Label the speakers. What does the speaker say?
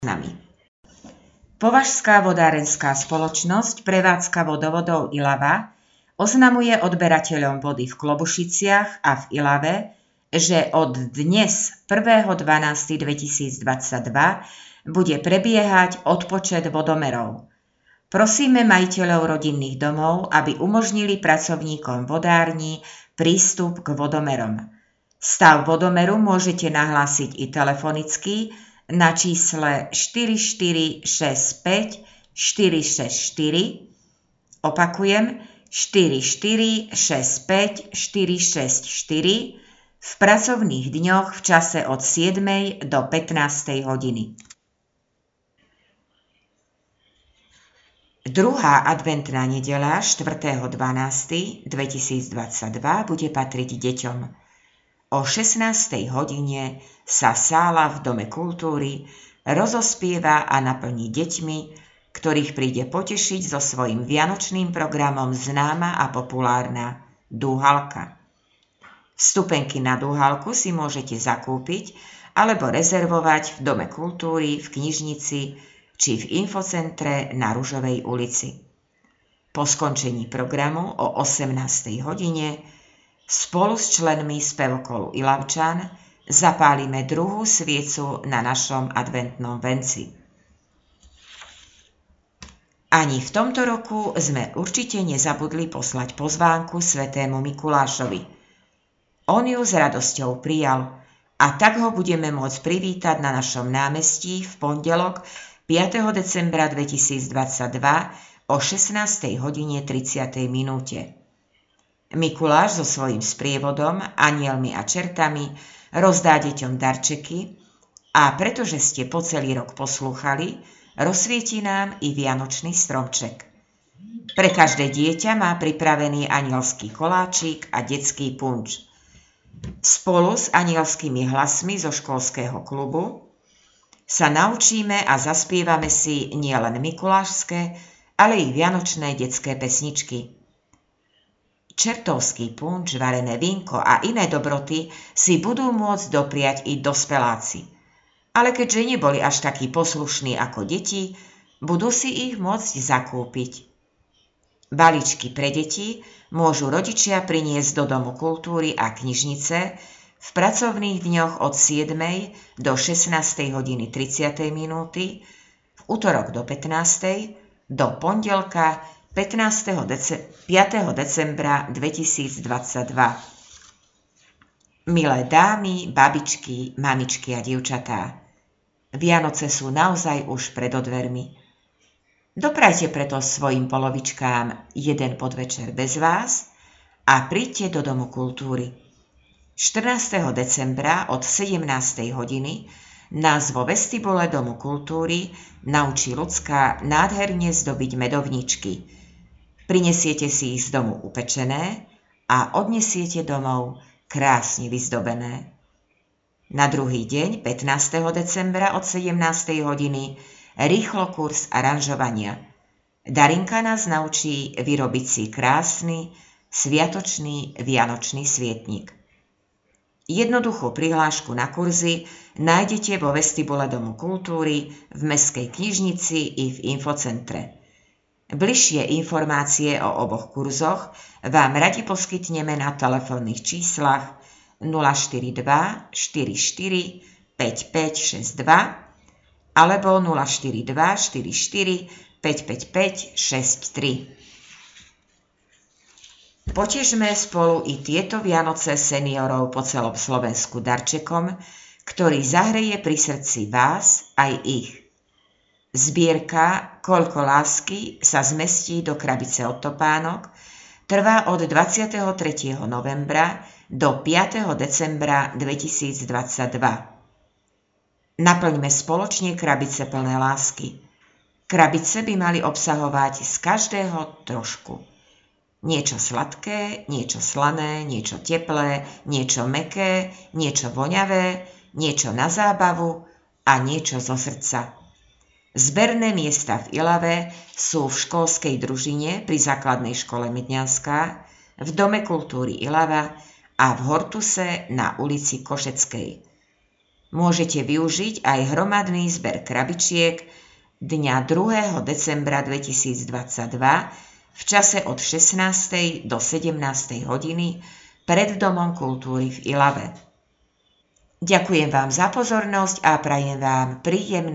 Speaker 1: nami. Považská vodárenská spoločnosť Prevádzka vodovodov Ilava oznamuje odberateľom vody v Klobušiciach a v Ilave, že od dnes 1.12.2022 bude prebiehať odpočet vodomerov. Prosíme majiteľov rodinných domov, aby umožnili pracovníkom vodární prístup k vodomerom. Stav vodomeru môžete nahlásiť i telefonicky na čísle 4465 464, opakujem 4465 464 v pracovných dňoch v čase od 7. do 15. hodiny. Druhá adventná nedeľa 4.12.2022 bude patriť deťom. O 16. hodine sa sála v Dome kultúry rozospieva a naplní deťmi, ktorých príde potešiť so svojím vianočným programom známa a populárna Dúhalka. Vstupenky na Dúhalku si môžete zakúpiť alebo rezervovať v Dome kultúry, v knižnici či v infocentre na Ružovej ulici. Po skončení programu o 18. hodine spolu s členmi spevokolu Ilavčan zapálime druhú sviecu na našom adventnom venci. Ani v tomto roku sme určite nezabudli poslať pozvánku svätému Mikulášovi. On ju s radosťou prijal a tak ho budeme môcť privítať na našom námestí v pondelok 5. decembra 2022 o 16.30 minúte. Mikuláš so svojím sprievodom, anielmi a čertami rozdá deťom darčeky a pretože ste po celý rok poslúchali, rozsvietí nám i vianočný stromček. Pre každé dieťa má pripravený anielský koláčik a detský punč. Spolu s anielskými hlasmi zo školského klubu sa naučíme a zaspievame si nielen mikulášske, ale i vianočné detské pesničky. Čertovský punč, varené vínko a iné dobroty si budú môcť dopriať i dospeláci. Ale keďže neboli až takí poslušní ako deti, budú si ich môcť zakúpiť. Balíčky pre deti môžu rodičia priniesť do Domu kultúry a knižnice v pracovných dňoch od 7. do 16.30 minúty, v utorok do 15. do pondelka 5. decembra 2022. Milé dámy, babičky, mamičky a dievčatá, Vianoce sú naozaj už pred dvermi. Doprajte preto svojim polovičkám jeden podvečer bez vás a príďte do Domu kultúry. 14. decembra od 17. hodiny nás vo vestibule Domu kultúry naučí Ľudská nádherne zdobiť medovničky. Prinesiete si ich z domu upečené a odnesiete domov krásne vyzdobené. Na druhý deň, 15. decembra od 17. hodiny, rýchlo kurz aranžovania. Darinka nás naučí vyrobiť si krásny, sviatočný vianočný svietnik. Jednoduchú prihlášku na kurzy nájdete vo vestibule Domu kultúry, v mestskej knižnici i v infocentre. Bližšie informácie o oboch kurzoch vám radi poskytneme na telefónnych číslach 042 44 5562 alebo 042 44 555 63. Potežme spolu i tieto Vianoce seniorov po celom Slovensku darčekom, ktorý zahreje pri srdci vás aj ich. Zbierka Koľko lásky sa zmestí do krabice od topánok trvá od 23. novembra do 5. decembra 2022. Naplňme spoločne krabice plné lásky. Krabice by mali obsahovať z každého trošku. Niečo sladké, niečo slané, niečo teplé, niečo mäkké, niečo voňavé, niečo na zábavu a niečo zo srdca. Zberné miesta v Ilave sú v školskej družine pri základnej škole Medňanská, v Dome kultúry Ilava a v Hortuse na ulici Košeckej. Môžete využiť aj hromadný zber krabičiek dňa 2. decembra 2022 v čase od 16. do 17. hodiny pred Domom kultúry v Ilave. Ďakujem vám za pozornosť a prajem vám príjemný